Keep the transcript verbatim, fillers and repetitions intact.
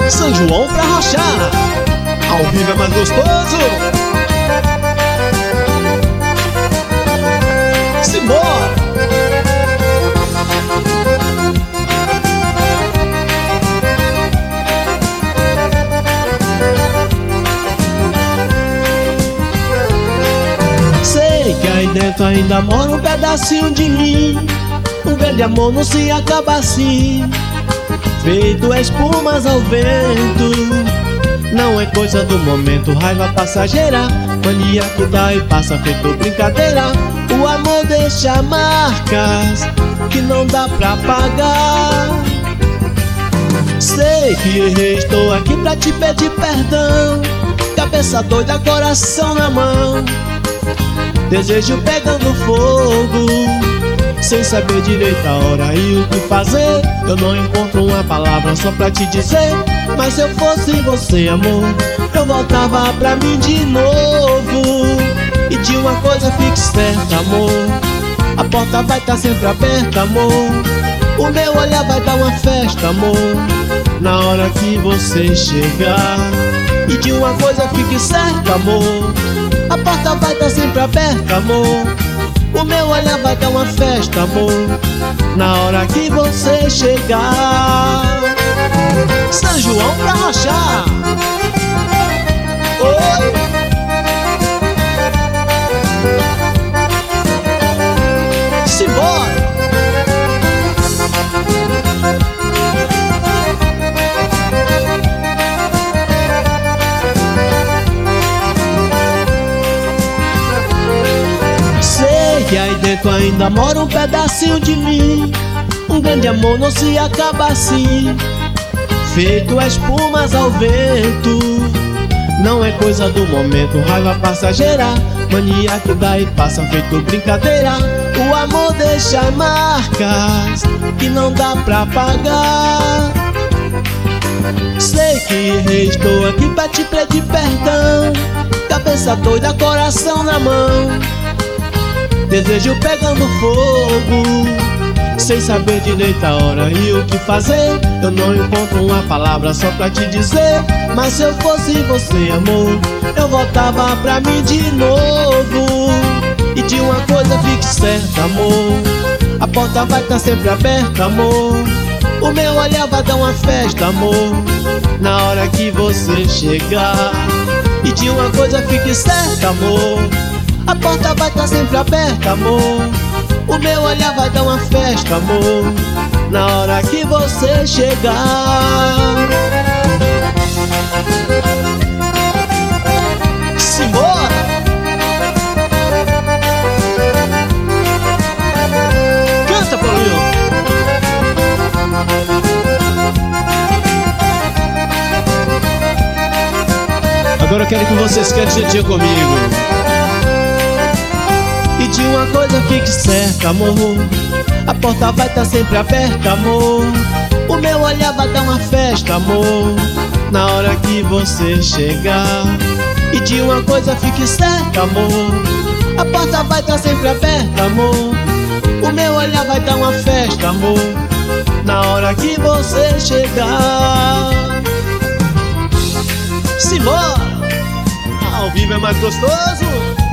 São João pra rachar, ao vivo é mais gostoso. Simbora! Sei que aí dentro ainda mora um pedacinho de mim. Um velho amor não se acaba assim, feito espumas ao vento. Não é coisa do momento, raiva passageira, mania que dá e passa feito brincadeira. O amor deixa marcas que não dá pra apagar. Sei que errei, estou aqui pra te pedir perdão. Cabeça doida, coração na mão, desejo pegando fogo, sem saber direito a hora e o que fazer. Eu não encontro uma palavra só pra te dizer, mas se eu fosse você, amor, eu voltava pra mim de novo. E de uma coisa fique certa, amor, a porta vai estar sempre aberta, amor. O meu olhar vai dar uma festa, amor, na hora que você chegar. E de uma coisa fique certa, amor, a porta vai estar sempre aberta, amor. O meu olhar vai dar uma festa, amor, na hora que você chegar. São João pra rachar. Oi! Simbora! Sei que aí dentro ainda mora um pedacinho de mim. Um grande amor não se acaba assim, feito espumas ao vento. Não é coisa do momento, raiva passageira, mania que dá e passa feito brincadeira. O amor deixa marcas que não dá pra apagar. Sei que errei, estou aqui pra te pedir perdão. Cabeça doida, coração na mão, desejo pegando fogo, sem saber direito a hora e o que fazer. Eu não encontro uma palavra só pra te dizer, mas se eu fosse você, amor, eu voltava pra mim de novo. E de uma coisa fique certa, amor, a porta vai estar sempre aberta, amor. O meu olhar vai dar uma festa, amor, na hora que você chegar. E de uma coisa fique certa, amor, a porta vai estar sempre aberta, amor. O meu olhar vai dar uma festa, amor, na hora que você chegar. Simbora! Canta, Paulinho! Agora eu quero que vocês cantem juntinho comigo. E de uma coisa fique certa, amor, a porta vai estar sempre aberta, amor. O meu olhar vai dar uma festa, amor, na hora que você chegar. E de uma coisa fique certa, amor, a porta vai estar sempre aberta, amor. O meu olhar vai dar uma festa, amor, na hora que você chegar. Simbora! Ao vivo é mais gostoso.